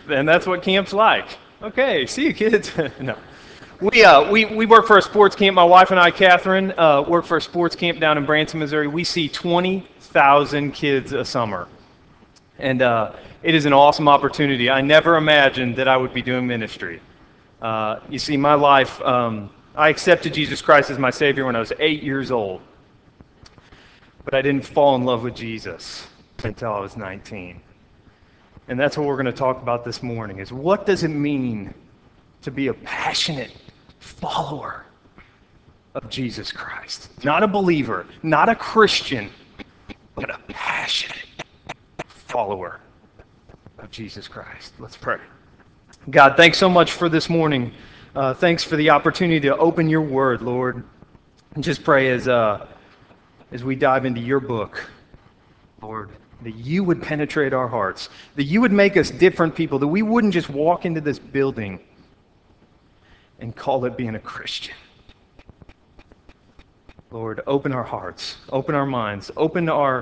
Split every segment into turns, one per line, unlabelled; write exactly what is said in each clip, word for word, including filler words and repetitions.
And that's what camp's like. Okay, see you kids. No. We, uh, we, we work for a sports camp. My wife and I, Catherine, uh, work for a sports camp down in Branson, Missouri. We see twenty thousand kids a summer. And uh, it is an awesome opportunity. I never imagined that I would be doing ministry. Uh, you see, my life, um, I accepted Jesus Christ as my Savior when I was eight years old. But I didn't fall in love with Jesus until I was nineteen. And that's what we're going to talk about this morning, is what does it mean to be a passionate follower of Jesus Christ? Not a believer, not a Christian, but a passionate follower of Jesus Christ. Let's pray. God, thanks so much for this morning. Uh, thanks for the opportunity to open your word, Lord. And just pray as, uh, as we dive into your book, Lord, that you would penetrate our hearts, that you would make us different people, that we wouldn't just walk into this building and call it being a Christian. Lord, open our hearts, open our minds, open our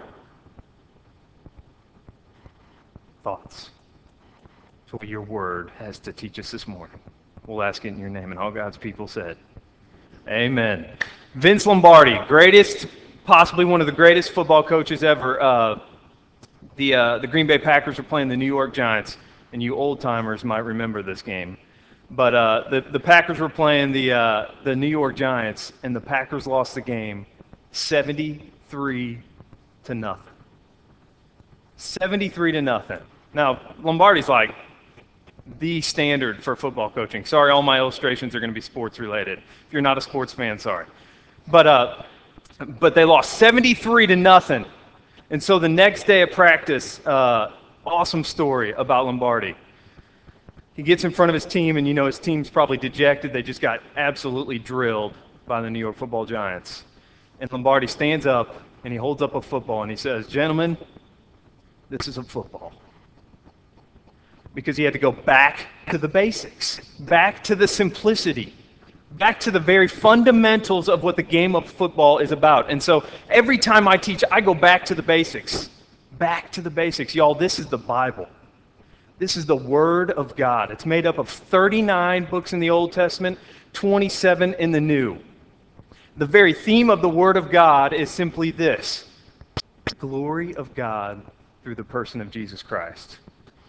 thoughts to what your word has to teach us this morning. We'll ask it in your name, and all God's people said, amen. Vince Lombardi, greatest, possibly one of the greatest football coaches ever. Uh, the, uh, the Green Bay Packers are playing the New York Giants, and you old-timers might remember this game. But uh, the, the Packers were playing the, uh, the New York Giants, and the Packers lost the game seventy-three to nothing. seventy-three to nothing. Now, Lombardi's like the standard for football coaching. Sorry, all my illustrations are going to be sports related. If you're not a sports fan, sorry. But uh, but they lost seventy-three to nothing. And so the next day of practice, uh, awesome story about Lombardi. He gets in front of his team, and you know his team's probably dejected. They just got absolutely drilled by the New York Football Giants. And Lombardi stands up, and he holds up a football, and he says, "Gentlemen, this is a football." Because he had to go back to the basics, back to the simplicity, back to the very fundamentals of what the game of football is about. And so every time I teach, I go back to the basics, back to the basics. Y'all, this is the Bible. This is the Word of God. It's made up of thirty-nine books in the Old Testament, twenty-seven in the New. The very theme of the Word of God is simply this: the glory of God through the person of Jesus Christ.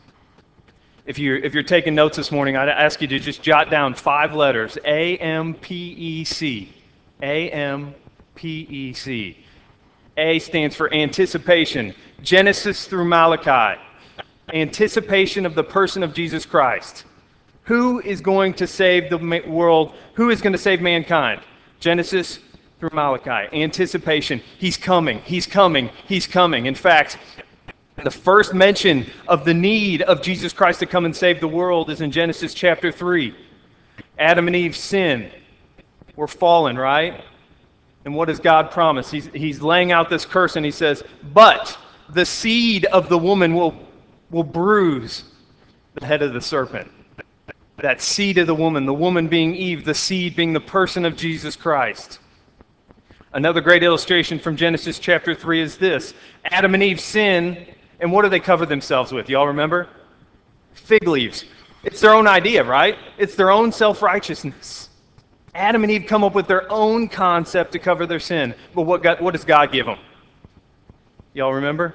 If you're, if you're taking notes this morning, I'd ask you to just jot down five letters, A M P E C. A M P E C. A stands for anticipation, Genesis through Malachi. Anticipation of the person of Jesus Christ. Who is going to save the world? Who is going to save mankind? Genesis through Malachi. Anticipation. He's coming. He's coming. He's coming. In fact, the first mention of the need of Jesus Christ to come and save the world is in Genesis chapter three. Adam and Eve sin. We're fallen, right? And what does God promise? He's, he's laying out this curse, and he says, but the seed of the woman will, will bruise the head of the serpent. That seed of the woman, the woman being Eve, the seed being the person of Jesus Christ. Another great illustration from Genesis chapter three is this. Adam and Eve sin, and what do they cover themselves with? Y'all remember? Fig leaves. It's their own idea, right? It's their own self-righteousness. Adam and Eve come up with their own concept to cover their sin. But what, God, what does God give them? Y'all remember?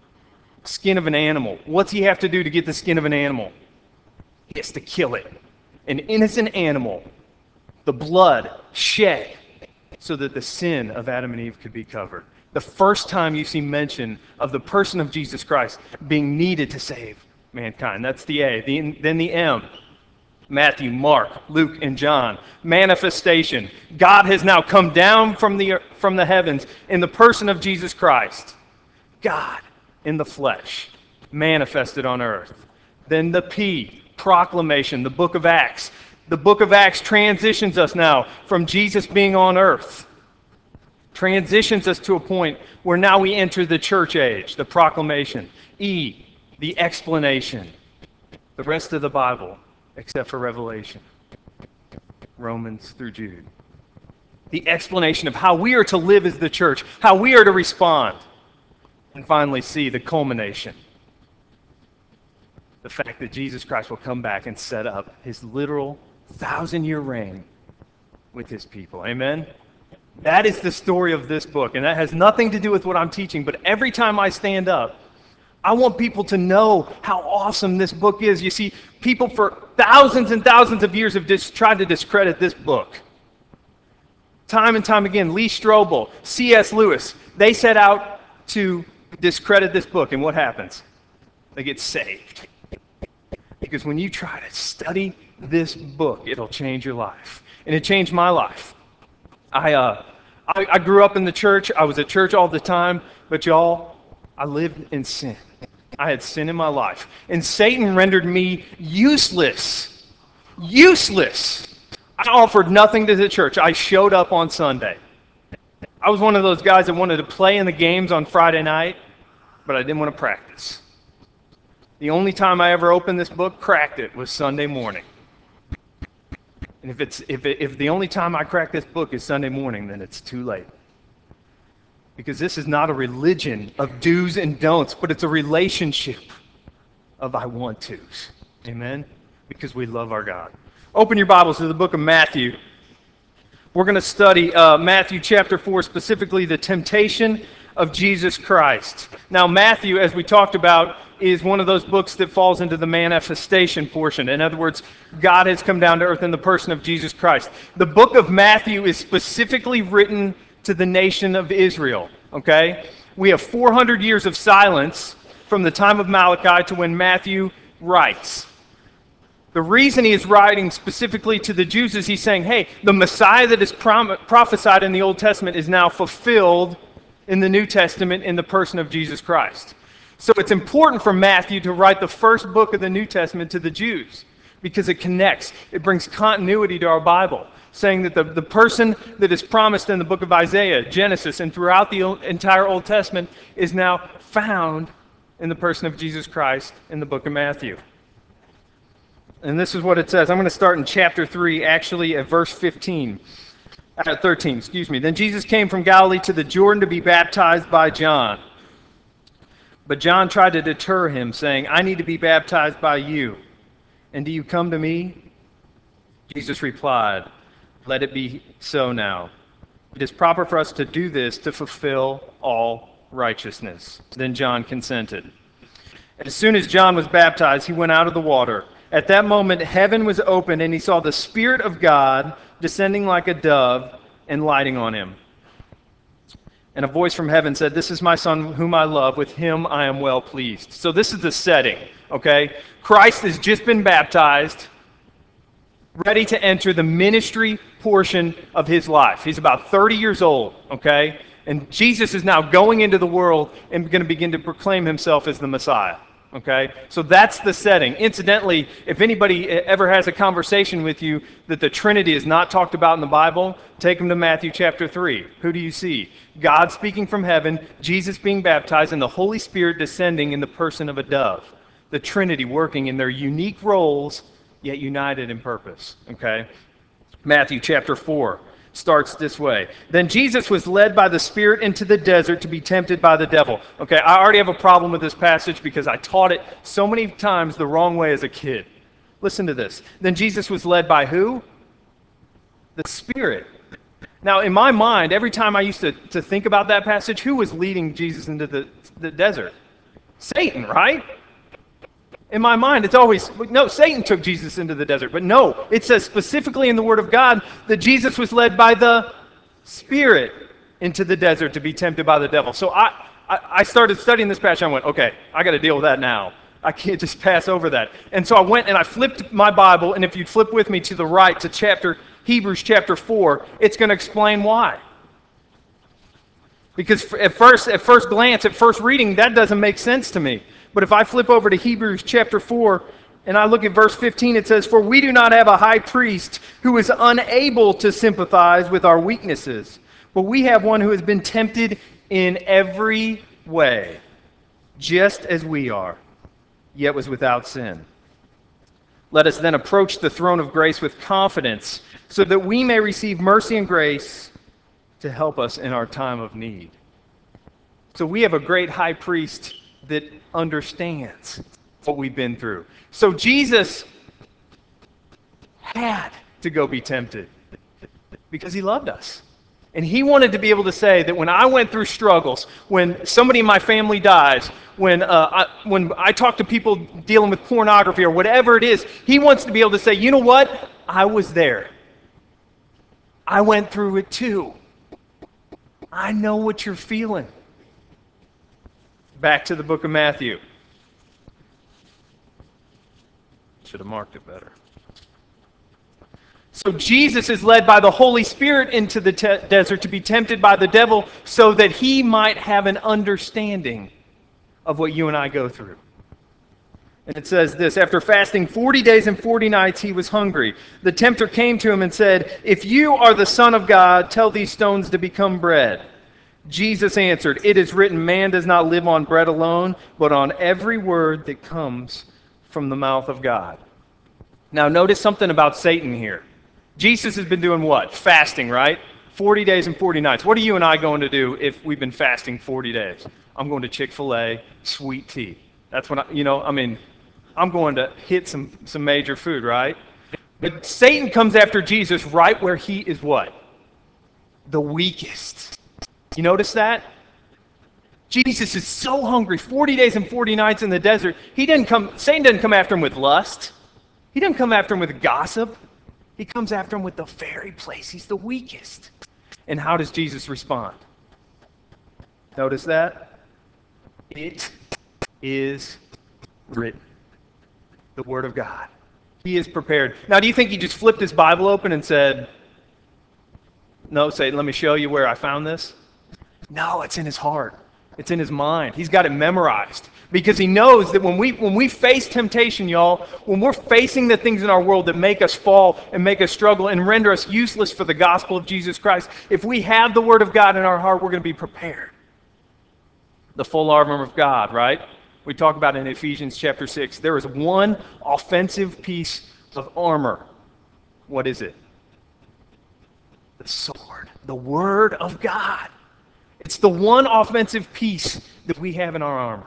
Skin of an animal. What's he have to do to get the skin of an animal? He has to kill it. An innocent animal. The blood shed so that the sin of Adam and Eve could be covered. The first time you see mention of the person of Jesus Christ being needed to save mankind. That's the A. The, then the M. Matthew, Mark, Luke, and John. Manifestation. God has now come down from the, from the heavens in the person of Jesus Christ. God in the flesh, manifested on earth. Then the P. Proclamation, the book of Acts. The book of Acts transitions us now from Jesus being on earth. Transitions us to a point where now we enter the church age, the proclamation. E, the explanation. The rest of the Bible, except for Revelation, Romans through Jude. The explanation of how we are to live as the church, how we are to respond. And finally, C, the culmination. the fact that Jesus Christ will come back and set up his literal thousand-year reign with his people. Amen? That is the story of this book, and that has nothing to do with what I'm teaching, but every time I stand up, I want people to know how awesome this book is. You see, people for thousands and thousands of years have dis- tried to discredit this book. Time and time again, Lee Strobel, C S Lewis, they set out to discredit this book, and what happens? They get saved. Because when you try to study this book, it'll change your life. And it changed my life. I, uh, I, I grew up in the church. I was at church all the time. But y'all, I lived in sin. I had sin in my life. And Satan rendered me useless. Useless. I offered nothing to the church. I showed up on Sunday. I was one of those guys that wanted to play in the games on Friday night, but I didn't want to practice. The only time I ever opened this book, cracked it, was Sunday morning. And if it's if it, if the only time I crack this book is Sunday morning, then it's too late. Because this is not a religion of do's and don'ts, but it's a relationship of I want to's. Amen? Because we love our God. Open your Bibles to the book of Matthew. We're going to study uh, Matthew chapter four, specifically the temptation of Jesus Christ. Now, Matthew, as we talked about, is one of those books that falls into the manifestation portion. In other words, God has come down to earth in the person of Jesus Christ. The book of Matthew is specifically written to the nation of Israel, okay? We have four hundred years of silence from the time of Malachi to when Matthew writes. The reason he is writing specifically to the Jews is he's saying, hey, the Messiah that is prom- prophesied in the Old Testament is now fulfilled in the New Testament in the person of Jesus Christ. So it's important for Matthew to write the first book of the New Testament to the Jews because it connects. It brings continuity to our Bible, saying that the, the person that is promised in the book of Isaiah, Genesis, and throughout the entire Old Testament is now found in the person of Jesus Christ in the book of Matthew. And this is what it says. I'm going to start in chapter three, actually at verse fifteen. Uh, thirteen, excuse me. Then Jesus came from Galilee to the Jordan to be baptized by John. But John tried to deter him, saying, I need to be baptized by you, and do you come to me? Jesus replied, let it be so now. It is proper for us to do this to fulfill all righteousness. Then John consented. As soon as John was baptized, he went out of the water. At that moment, heaven was opened, and he saw the Spirit of God descending like a dove and lighting on him. And a voice from heaven said, this is my Son whom I love. With him I am well pleased. So this is the setting, okay? Christ has just been baptized, ready to enter the ministry portion of his life. He's about thirty years old, okay? And Jesus is now going into the world and going to begin to proclaim himself as the Messiah. Okay, so that's the setting. Incidentally, if anybody ever has a conversation with you that the Trinity is not talked about in the Bible, take them to Matthew chapter three. Who do you see? God speaking from heaven, Jesus being baptized, and the Holy Spirit descending in the person of a dove. The Trinity working in their unique roles, yet united in purpose. Okay, Matthew chapter four starts this way. Then Jesus was led by the Spirit into the desert to be tempted by the devil. Okay, I already have a problem with this passage because I taught it so many times the wrong way as a kid. Listen to this. Then Jesus was led by who? The Spirit. Now, in my mind, every time I used to, to think about that passage, who was leading Jesus into the, the desert? Satan, right? In my mind, it's always, no, Satan took Jesus into the desert. But no, it says specifically in the Word of God that Jesus was led by the Spirit into the desert to be tempted by the devil. So I, I, I started studying this passage. I went, okay, I got to deal with that now. I can't just pass over that. And so I went and I flipped my Bible, and if you flip with me to the right to chapter Hebrews chapter four, it's going to explain why. Because at first, at first glance, at first reading, that doesn't make sense to me. But if I flip over to Hebrews chapter four and I look at verse fifteen, it says, for we do not have a high priest who is unable to sympathize with our weaknesses, but we have one who has been tempted in every way, just as we are, yet was without sin. Let us then approach the throne of grace with confidence, so that we may receive mercy and grace to help us in our time of need. So we have a great high priest that understands. what we've been through. So Jesus had to go be tempted because he loved us. And he wanted to be able to say that when I went through struggles, when somebody in my family dies, when, uh, I, when I talk to people dealing with pornography or whatever it is, he wants to be able to say, you know what? I was there. I went through it too. I know what you're feeling. Back to the book of Matthew. Should have marked it better. So Jesus is led by the Holy Spirit into the te- desert to be tempted by the devil so that he might have an understanding of what you and I go through. And it says this, after fasting forty days and forty nights, he was hungry. The tempter came to him and said, if you are the Son of God, tell these stones to become bread. Jesus answered, it is written, man does not live on bread alone, but on every word that comes from the mouth of God. Now notice something about Satan here. Jesus has been doing what? Fasting, right? forty days and forty nights. What are you and I going to do if we've been fasting forty days? I'm going to Chick-fil-A, sweet tea. That's what I, you know, I mean, I'm going to hit some, some major food, right? But Satan comes after Jesus right where he is what? The weakest. You notice that? Jesus is so hungry, forty days and forty nights in the desert. He didn't come, Satan didn't come after him with lust. He didn't come after him with gossip. He comes after him with the very place he's the weakest. And how does Jesus respond? Notice that? It is written. The Word of God. He is prepared. Now, do you think he just flipped his Bible open and said, no, Satan, let me show you where I found this? No, it's in his heart. It's in his mind. He's got it memorized. Because he knows that when we when we face temptation, y'all, when we're facing the things in our world that make us fall and make us struggle and render us useless for the gospel of Jesus Christ, if we have the Word of God in our heart, we're going to be prepared. The full armor of God, right? We talk about it in Ephesians chapter six. There is one offensive piece of armor. What is it? The sword. The Word of God. It's the one offensive piece that we have in our armor.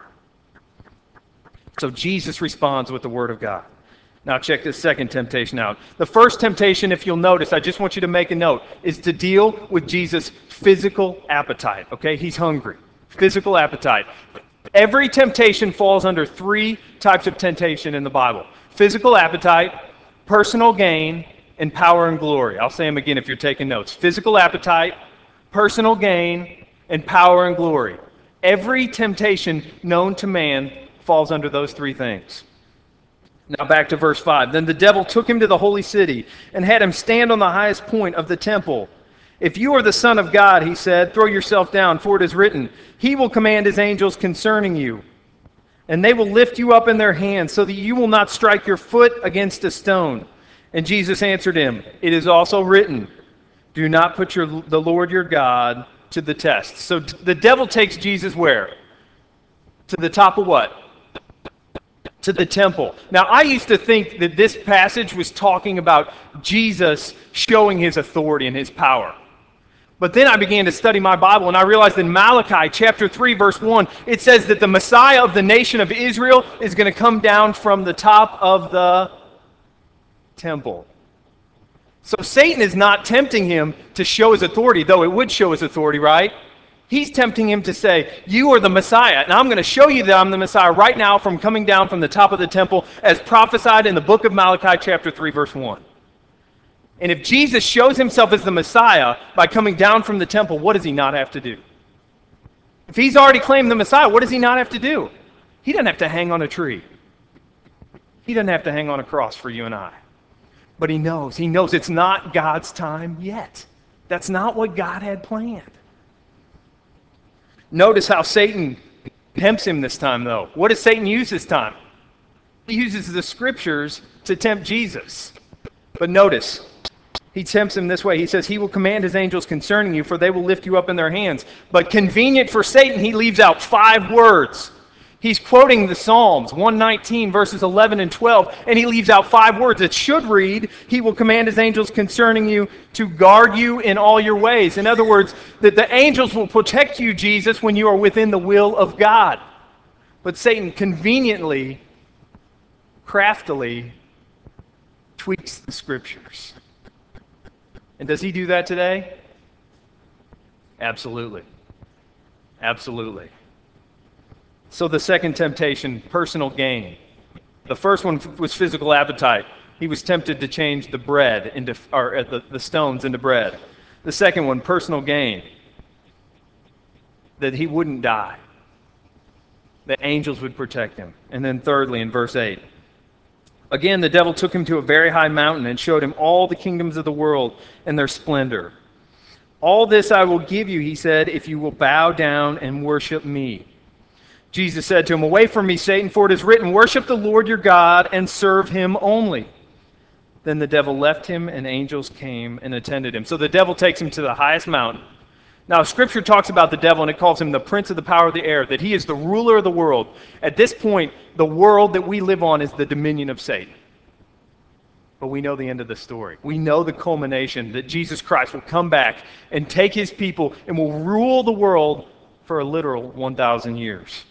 So Jesus responds with the Word of God. Now check this second temptation out. The first temptation, if you'll notice, I just want you to make a note, is to deal with Jesus' physical appetite. Okay? He's hungry. Physical appetite. Every temptation falls under three types of temptation in the Bible. Physical appetite, personal gain, and power and glory. I'll say them again if you're taking notes. Physical appetite, personal gain, and power and glory. Every temptation known to man falls under those three things. Now back to verse five. Then the devil took him to the holy city and had him stand on the highest point of the temple. If you are the Son of God, he said, throw yourself down, for it is written, he will command his angels concerning you, and they will lift you up in their hands so that you will not strike your foot against a stone. And Jesus answered him, it is also written, do not put your, the Lord your God to the test. So the devil takes Jesus where? To the top of what? To the temple. Now, I used to think that this passage was talking about Jesus showing his authority and his power. But then I began to study my Bible, and I realized in Malachi chapter three, verse one, it says that the Messiah of the nation of Israel is going to come down from the top of the temple. So Satan is not tempting him to show his authority, though it would show his authority, right? He's tempting him to say, you are the Messiah, and I'm going to show you that I'm the Messiah right now from coming down from the top of the temple as prophesied in the book of Malachi chapter three, verse one. And if Jesus shows himself as the Messiah by coming down from the temple, what does he not have to do? If he's already claimed the Messiah, what does he not have to do? He doesn't have to hang on a tree. He doesn't have to hang on a cross for you and I. But he knows. He knows it's not God's time yet. That's not what God had planned. Notice how Satan tempts him this time, though. What does Satan use this time? He uses the scriptures to tempt Jesus. But notice, he tempts him this way. He says, he will command his angels concerning you, for they will lift you up in their hands. But convenient for Satan, he leaves out five words. He's quoting the Psalms, one nineteen, verses eleven and twelve, and he leaves out five words. It should read, he will command his angels concerning you to guard you in all your ways. In other words, that the angels will protect you, Jesus, when you are within the will of God. But Satan conveniently craftily tweaks the scriptures. And does he do that today? Absolutely. Absolutely. So the second temptation, personal gain. The first one was physical appetite. He was tempted to change the bread into, or the, the stones into bread. The second one, personal gain. That he wouldn't die. That angels would protect him. And then thirdly, in verse eight, again, the devil took him to a very high mountain and showed him all the kingdoms of the world and their splendor. All this I will give you, he said, if you will bow down and worship me. Jesus said to him, away from me, Satan, for it is written, worship the Lord your God and serve him only. Then the devil left him, and angels came and attended him. So the devil takes him to the highest mountain. Now, Scripture talks about the devil, and it calls him the prince of the power of the air, that he is the ruler of the world. At this point, the world that we live on is the dominion of Satan. But we know the end of the story. We know the culmination, that Jesus Christ will come back and take his people and will rule the world for a literal one thousand years.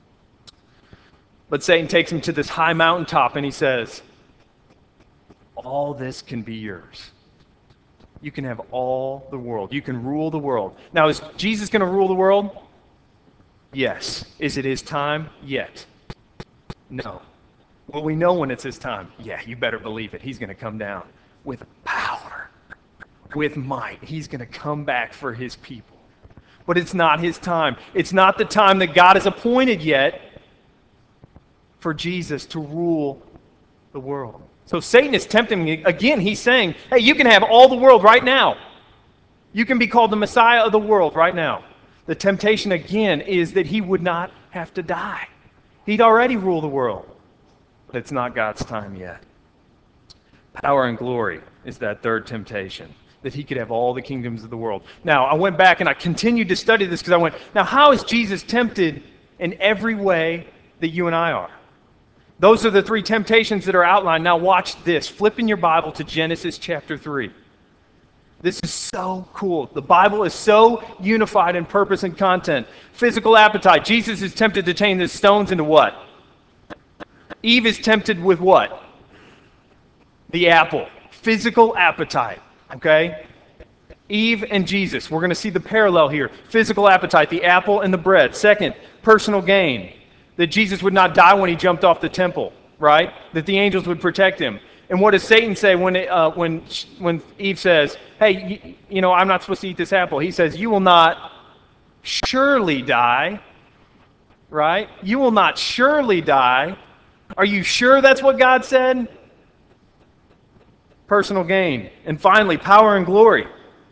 But Satan takes him to this high mountaintop, and he says, all this can be yours. You can have all the world. You can rule the world. Now, is Jesus going to rule the world? Yes. Is it his time? Yet. No. Well, we know when it's his time. Yeah, you better believe it. He's going to come down with power, with might. He's going to come back for his people. But it's not his time. It's not the time that God has appointed yet for Jesus to rule the world. So Satan is tempting me. Again, he's saying, hey, you can have all the world right now. You can be called the Messiah of the world right now. The temptation, again, is that he would not have to die. He'd already ruled the world. But it's not God's time yet. Power and glory is that third temptation, that he could have all the kingdoms of the world. Now, I went back and I continued to study this because I went, now how is Jesus tempted in every way that you and I are? Those are the three temptations that are outlined. Now watch this. Flip in your Bible to Genesis chapter three. This is so cool. The Bible is so unified in purpose and content. Physical appetite. Jesus is tempted to turn the stones into what? Eve is tempted with what? The apple. Physical appetite. Okay? Eve and Jesus. We're going to see the parallel here. Physical appetite, the apple and the bread. Second, personal gain. That Jesus would not die when he jumped off the temple, right? That the angels would protect him. And what does Satan say when it, uh, when when Eve says, hey, you, you know, I'm not supposed to eat this apple? He says, you will not surely die, right? You will not surely die. Are you sure that's what God said? Personal gain. And finally, power and glory.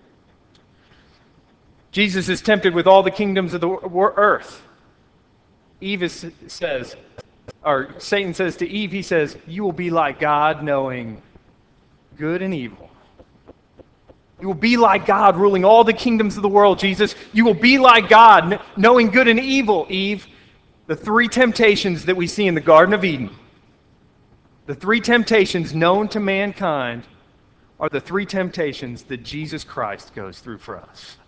Jesus is tempted with all the kingdoms of the earth. Eve is, says, or Satan says to Eve, he says, you will be like God, knowing good and evil. You will be like God, ruling all the kingdoms of the world, Jesus. You will be like God, knowing good and evil, Eve. The three temptations that we see in the Garden of Eden, the three temptations known to mankind, are the three temptations that Jesus Christ goes through for us.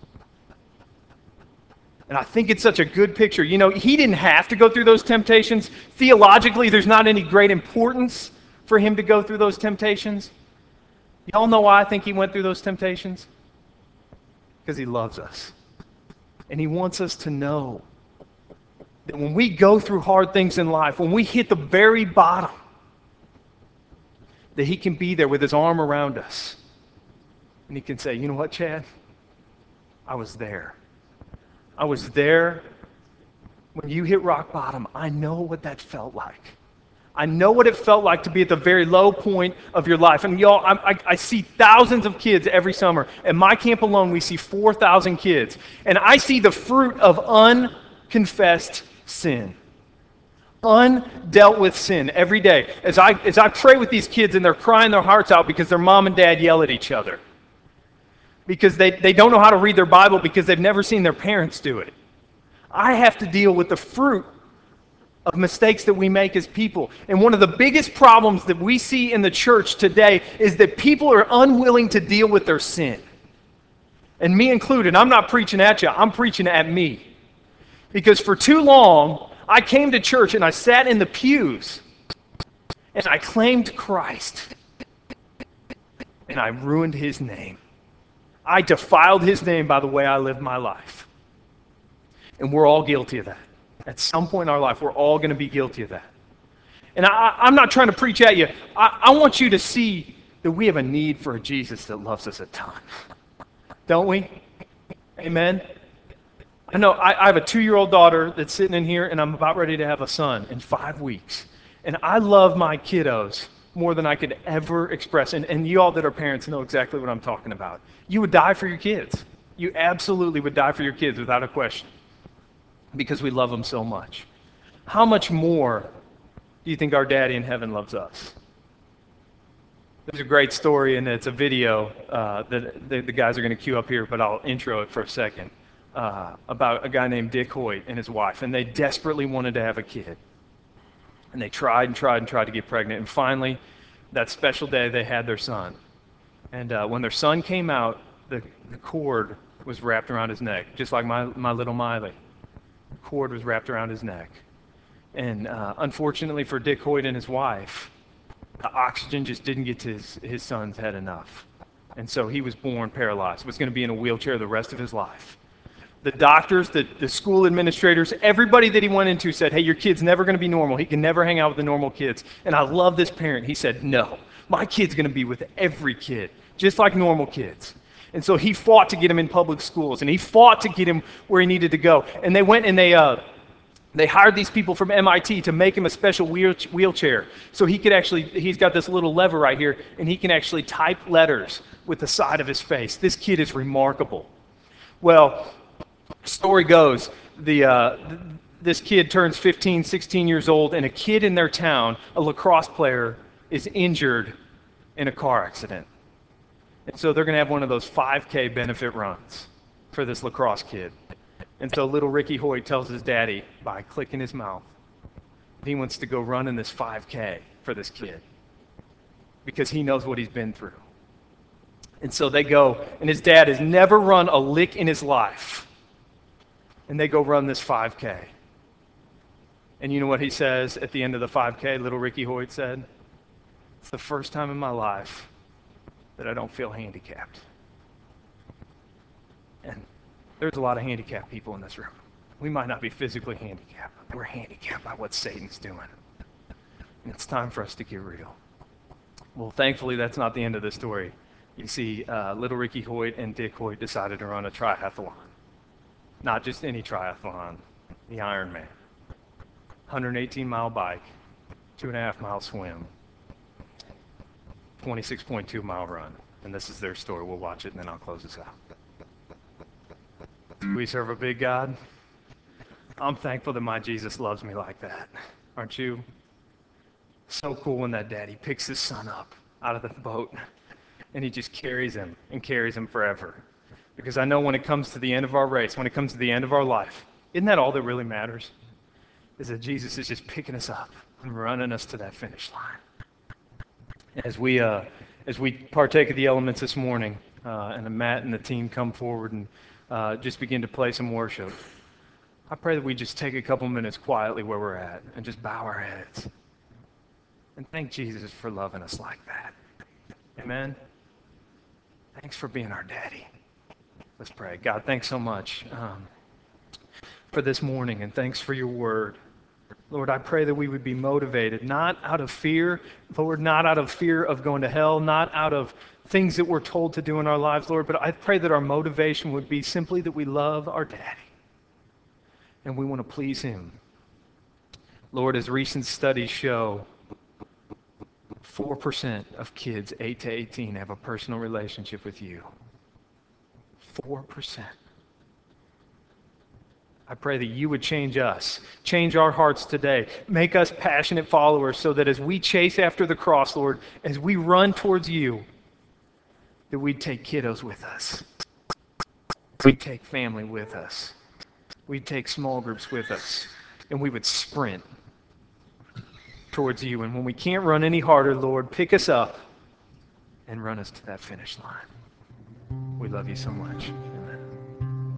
And I think it's such a good picture. You know, he didn't have to go through those temptations. Theologically, there's not any great importance for him to go through those temptations. Y'all know why I think he went through those temptations? Because he loves us. And he wants us to know that when we go through hard things in life, when we hit the very bottom, that he can be there with his arm around us. And he can say, you know what, Chad? I was there. I was there when you hit rock bottom. I know what that felt like. I know what it felt like to be at the very low point of your life. And y'all, I, I, I see thousands of kids every summer. At my camp alone, we see four thousand kids. And I see the fruit of unconfessed sin. Undealt with sin every day. As I, as I pray with these kids and they're crying their hearts out because their mom and dad yell at each other. Because they, they don't know how to read their Bible because they've never seen their parents do it. I have to deal with the fruit of mistakes that we make as people. And one of the biggest problems that we see in the church today is that people are unwilling to deal with their sin. And me included. I'm not preaching at you. I'm preaching at me. Because for too long, I came to church and I sat in the pews and I claimed Christ, and I ruined his name. I defiled his name by the way I lived my life. And we're all guilty of that. At some point in our life, we're all going to be guilty of that. And I, I'm not trying to preach at you. I, I want you to see that we have a need for a Jesus that loves us a ton. Don't we? Amen? I know I, I have a two-year-old daughter that's sitting in here, and I'm about ready to have a son in five weeks. And I love my kiddos more than I could ever express. And, and you all that are parents know exactly what I'm talking about. You would die for your kids. You absolutely would die for your kids without a question, because we love them so much. How much more do you think our daddy in heaven loves us? There's a great story, and it's a video uh, that the, the guys are going to cue up here, but I'll intro it for a second, uh, about a guy named Dick Hoyt and his wife, and they desperately wanted to have a kid. And they tried and tried and tried to get pregnant, and finally, that special day, they had their son. And uh, when their son came out, the, the cord was wrapped around his neck, just like my, my little Miley. The cord was wrapped around his neck. And uh, unfortunately for Dick Hoyt and his wife, the oxygen just didn't get to his, his son's head enough. And so he was born paralyzed, was going to be in a wheelchair the rest of his life. The doctors, the, the school administrators, everybody that he went into said, hey, your kid's never going to be normal. He can never hang out with the normal kids. And I love this parent. He said, no, my kid's going to be with every kid, just like normal kids. And so he fought to get him in public schools, and he fought to get him where he needed to go. And they went and they uh, they hired these people from M I T to make him a special wheel, wheelchair. So he could actually, he's got this little lever right here, and he can actually type letters with the side of his face. This kid is remarkable. Well, story goes, the uh, th- this kid turns fifteen, sixteen years old, and a kid in their town, a lacrosse player, is injured in a car accident. And so they're going to have one of those five K benefit runs for this lacrosse kid. And so little Ricky Hoyt tells his daddy, by clicking his mouth, he wants to go run in this five K for this kid because he knows what he's been through. And so they go, and his dad has never run a lick in his life. And they go run this five K. And you know what he says at the end of the five K, little Ricky Hoyt said? It's the first time in my life that I don't feel handicapped. And there's a lot of handicapped people in this room. We might not be physically handicapped, but we're handicapped by what Satan's doing. And it's time for us to get real. Well, thankfully, that's not the end of the story. You see, uh, little Ricky Hoyt and Dick Hoyt decided to run a triathlon. Not just any triathlon, the Ironman. one hundred eighteen mile bike, two and a half mile swim, twenty-six point two mile run. And this is their story. We'll watch it and then I'll close this out. We serve a big God. I'm thankful that my Jesus loves me like that. Aren't you? So cool when that daddy picks his son up out of the boat and he just carries him and carries him forever. Because I know when it comes to the end of our race, when it comes to the end of our life, isn't that all that really matters? Is that Jesus is just picking us up and running us to that finish line. As we uh, as we partake of the elements this morning, uh, and the Matt and the team come forward and uh, just begin to play some worship, I pray that we just take a couple minutes quietly where we're at and just bow our heads and thank Jesus for loving us like that. Amen. Thanks for being our daddy. Let's pray. God, thanks so much um, for this morning, and thanks for your word. Lord, I pray that we would be motivated, not out of fear, Lord, not out of fear of going to hell, not out of things that we're told to do in our lives, Lord, but I pray that our motivation would be simply that we love our daddy and we want to please him. Lord, as recent studies show, four percent of kids eight to eighteen have a personal relationship with you. four percent. I pray that you would change us, change our hearts today, make us passionate followers so that as we chase after the cross, Lord, as we run towards you, that we'd take kiddos with us. We'd take family with us. We'd take small groups with us, and we would sprint towards you. And when we can't run any harder, Lord, pick us up and run us to that finish line. We love you so much.